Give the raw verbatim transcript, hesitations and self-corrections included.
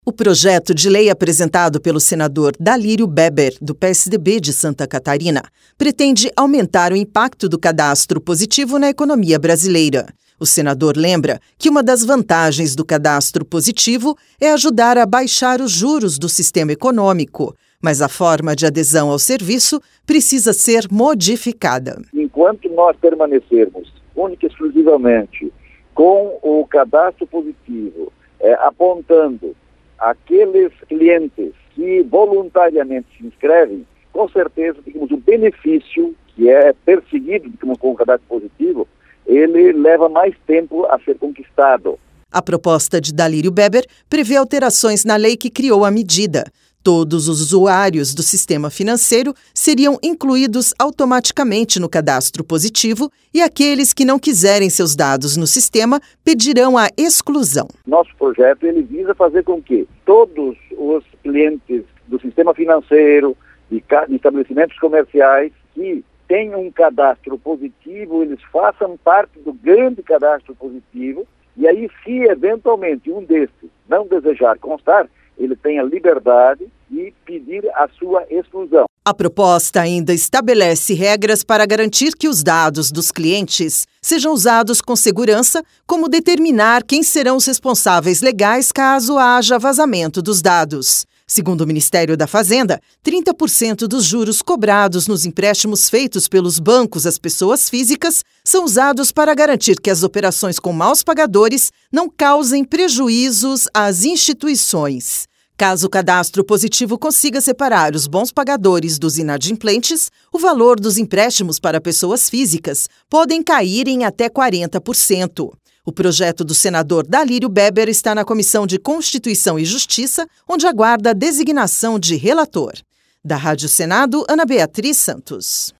O projeto de lei apresentado pelo senador Dalírio Beber, do P S D B de Santa Catarina, pretende aumentar o impacto do cadastro positivo na economia brasileira. O senador lembra que uma das vantagens do cadastro positivo é ajudar a baixar os juros do sistema econômico, mas a forma de adesão ao serviço precisa ser modificada. Enquanto nós permanecermos única e exclusivamente com o cadastro positivo, é, apontando aqueles clientes que voluntariamente se inscrevem, com certeza, digamos, o benefício que é perseguido digamos, com o cadastro positivo, ele leva mais tempo a ser conquistado. A proposta de Dalírio Beber prevê alterações na lei que criou a medida. Todos os usuários do sistema financeiro seriam incluídos automaticamente no cadastro positivo e aqueles que não quiserem seus dados no sistema pedirão a exclusão. Nosso projeto ele visa fazer com que todos os clientes do sistema financeiro e de estabelecimentos comerciais que tenham um cadastro positivo, eles façam parte do grande cadastro positivo e aí, se eventualmente um desses não desejar constar, ele tem a liberdade de pedir a sua exclusão. A proposta ainda estabelece regras para garantir que os dados dos clientes sejam usados com segurança, como determinar quem serão os responsáveis legais caso haja vazamento dos dados. Segundo o Ministério da Fazenda, trinta por cento dos juros cobrados nos empréstimos feitos pelos bancos às pessoas físicas são usados para garantir que as operações com maus pagadores não causem prejuízos às instituições. Caso o cadastro positivo consiga separar os bons pagadores dos inadimplentes, o valor dos empréstimos para pessoas físicas podem cair em até quarenta por cento. O projeto do senador Dalírio Beber está na Comissão de Constituição e Justiça, onde aguarda a designação de relator. Da Rádio Senado, Ana Beatriz Santos.